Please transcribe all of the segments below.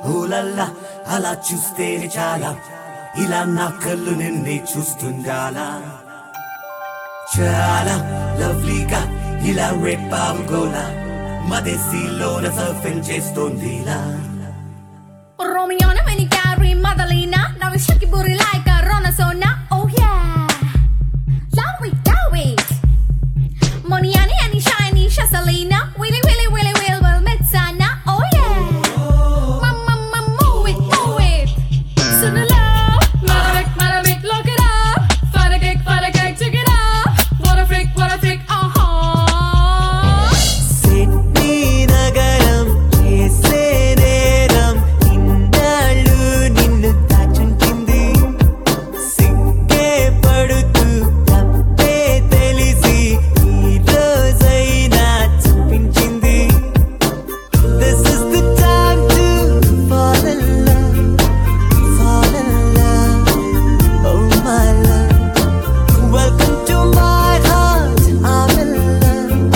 ఓలల్లా అలా చూస్తే చాలా ఇలా నా కళ్ళు నిన్నే చూస్తుండాలా చాలా లవ్లీగా ఇలా రేపావుగోలా మదేశీలోన సర్ఫింగ్ చేస్తోందిలా Romiona when you carry Madalena now we shake your booty like a Ronasona oh yeah love it Moniani and shiny Shasalina willy will Metsana oh yeah mama move it Sunala Maravik look it up Fire cake check it up what a freak Sydney nagaram chese neram innalu ninnu tachunchindi sigge padutu tappe telisi ee rozaina chupinchindi This is the time to fall in love oh my love welcome to my heart I'm in love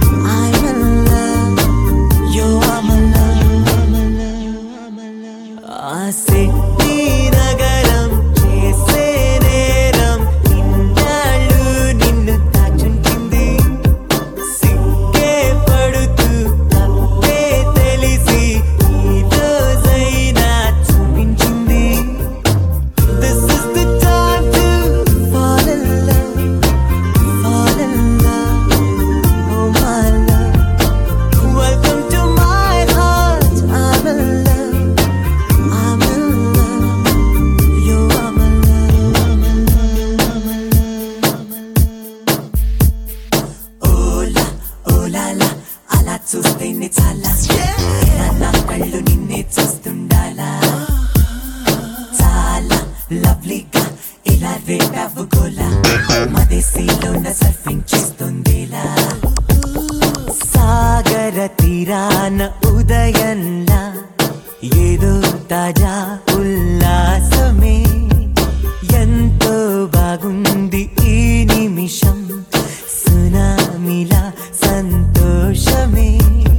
you are my love Sydney nagaram chese neram innalu ninnu tachunchindi sigge padutu tappe telisi ee rozaina chupinchindi This is the time to fall in love oh my love welcome to my heart I'm in love you are my love ఓలా లా అలా చూస్తేనే చాలా ఇలా నా కళ్ళు నిన్నే చూస్తుండాలా చాలా లవ్లీగా ఇలా రేపావుగోలా మదేశీలోన సర్ఫింగ్ చేస్తుందిలా సాగర తీరాన ఉదయంలా ఏదో తాజా ఉల్లాసమే ఎంతో బాగుంది ఈ నిమిషం సునామీలా సంతోషమే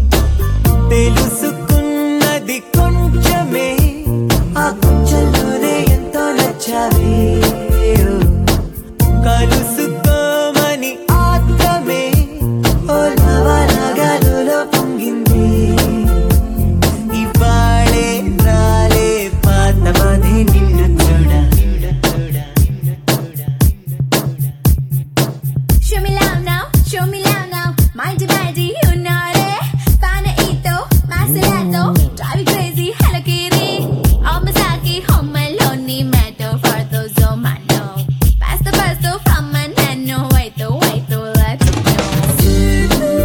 తెలుసుకున్నది కొంచెమే ఆ కొంచెంలోనే ఎంతో నచ్చావే కలుసుకోమని ఆత్రమే ఓ నవరాగాలులో పొంగింది ఇవాళే రాలే పాతమది నిన్ను చూడ Show me love now mind your body you know it Panaito Macerato drive you crazy hello kitty Omasaki home alone matter for those who might know pass the from my hand no wait to let you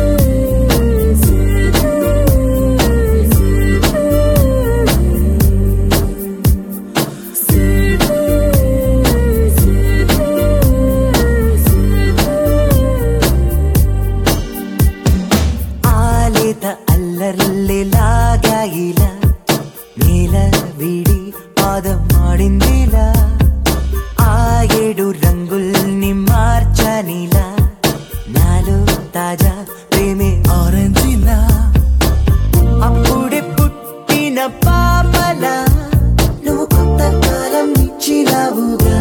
ఆలేత అల్లర్లేలాగా ఇలా నేల విడి పాదం ఆడిందిలా ఆ ఏడు రంగుల్ని మార్చనిలా నాలో తాజా ప్రేమే ఆరెంజిలా అప్పుడే పుట్టిన పాపలా నువ్వు కొంతకాలం ఇచ్చినావుగా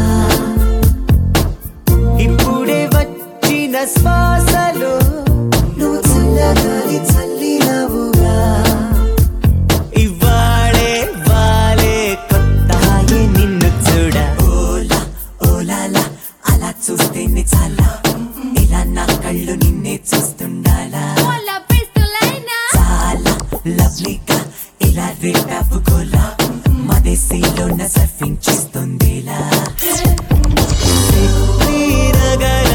ఇప్పుడే వచ్చిన శ్వాసలో నువ్వు చల్లగాలి చల్లినవుగా ఇవాళే వాలే కొత్తాయే నిన్ను చూడ ఓలాలా అలా చూస్తేనే చాలా ఇలా నా కళ్ళు నిన్నే చూస్తుండాలా Hola pistolina చాలా లవ్లీగా ఇలా రేపావుగోలా మదేశీలోన సర్ఫింగ్ చేస్తుందిలా Sydney నగరం